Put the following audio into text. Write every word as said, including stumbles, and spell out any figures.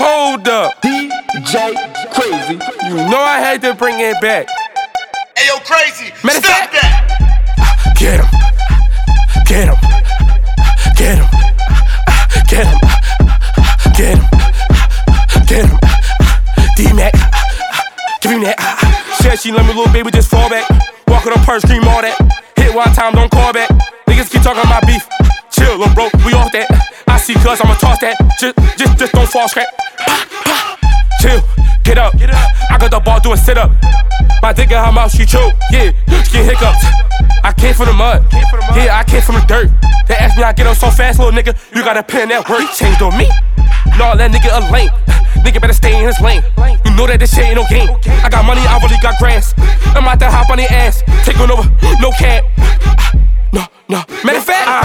Hold up. D J Crazy. You know I had to bring it back. Hey, yo, Crazy, Matter of stop fact- that. Get him. Get him. Get him. Get him. Get him. Get him. D-Mac. Give me that. Said she let me, little baby, just fall back. Walk with her purse, scream all that. Hit one time, don't call back. Niggas keep talking my beef. Chill, little bro, we off that. I see cuz, I'ma toss that. Just, just, just don't fall scrap. Chill, get up. I got the ball doing sit up. My dick in her mouth, she choke. Yeah, she get hiccups. I came from the mud. Yeah, I came from the dirt. They ask me I get up so fast, little nigga. You gotta pin that work. Changed on me. No, that nigga a lame. Nigga better stay in his lane. You know that this shit ain't no game. I got money, I really got grass. I'm out there hop on the ass. Taking over, no cab. No, no. Matter of fact, I